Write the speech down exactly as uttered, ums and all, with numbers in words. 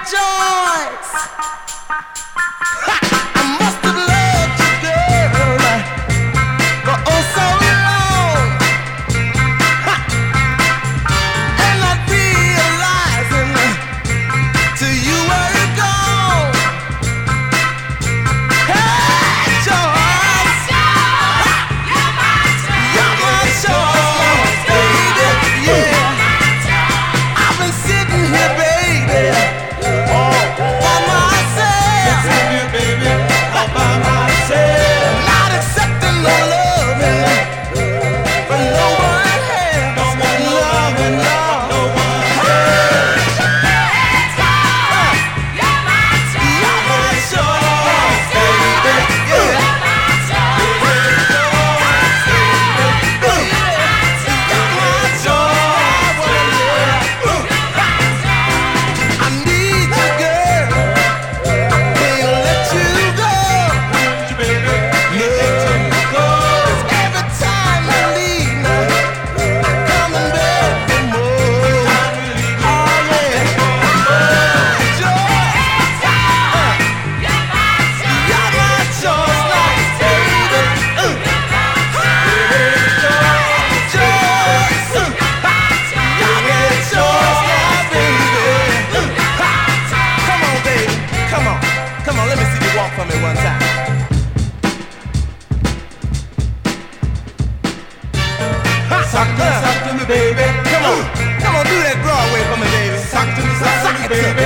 choice. I must have loved you, girl, for oh so long, and not realizing till you were gone. Hey, choice, you're my choice, baby, yeah. I've been sitting here, baby, all by myself, baby, all by myself, not accepting no loving from no one else, no one loving, no, no one else. You're my choice, baby, yeah. I need you, girl. Can't let you go. Cause every time you leave me, I'm coming back for more. Oh, yeah. Joy. You're my choice, like baby. Uh. Choice. You're my choice, like baby. Uh. Come on, baby. Come on. Come on, let me see you walk for me one time. Sock to me, sock to me, baby. Come on. Come on, do that Broadway for me, baby. Sock to me, sock to me, baby.